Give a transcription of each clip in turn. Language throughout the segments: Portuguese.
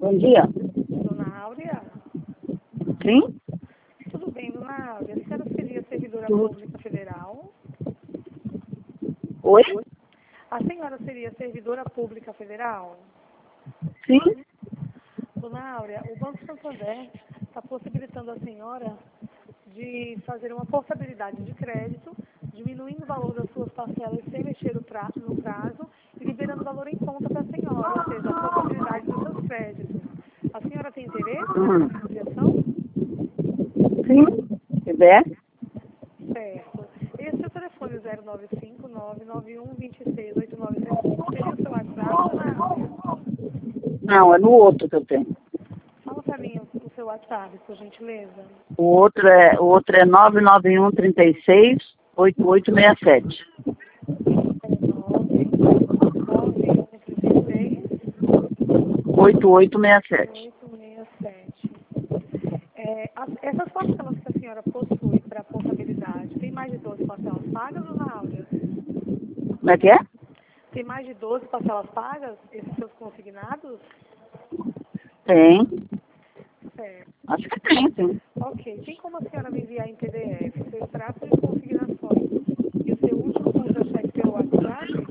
Bom dia. Dona Áurea? Sim? Tudo bem, Dona Áurea. A senhora seria servidora pública federal? Oi? A senhora seria servidora pública federal? Sim? Dona Áurea, o Banco Santander está possibilitando a senhora de fazer uma portabilidade de crédito, diminuindo o valor das suas parcelas sem mexer no prazo e liberando o valor em conta para a senhora, ou seja, a portabilidade dos seus créditos. A senhora tem interesse nessa negociação? Sim? Se der? Certo. Esse é o telefone 095-991-268975. Seria o seu WhatsApp, Dona Áurea? Não, é no outro que eu tenho. Fala para mim o seu WhatsApp, por gentileza. O outro é 991368867. É 99136 8867. 867. Essas parcelas que a senhora possui para portabilidade, tem mais de 12 parcelas pagas, Dona Áurea? Como é que é? Tem mais de 12 parcelas pagas, esses seus consignados? Tem. Certo. Acho que tem, sim. Ok. Tem como a senhora me enviar em PDF seu extrato de consignações e o seu último contra-cheque pelo WhatsApp?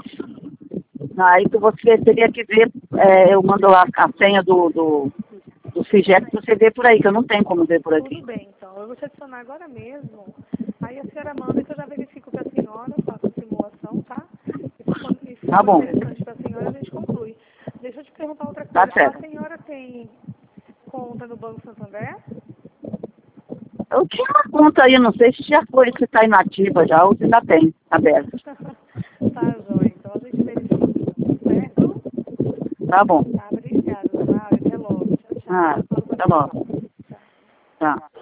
Aí que você teria que ver, eu mando lá a senha do FIGEP pra você ver por aí, que eu não tenho como ver por Tudo aqui. bem, então. Eu vou te adicionar agora mesmo. Aí a senhora manda que eu já verifico para a senhora, faço a simulação, tá? E se Tá for bom. interessante para a senhora, a gente conclui. Deixa eu te perguntar outra Tá coisa. certo. A senhora tem conta no Banco Santander? Eu tinha uma conta aí, não sei se já foi, se está inativa já ou se ainda tem aberta. Tá, joia. Então a gente verifica, certo? Tá bom. Tá, obrigada, dona Áurea. Até logo. Tchau, tchau. Ah, Falo com a tá senhora. bom. Tchau. Tá.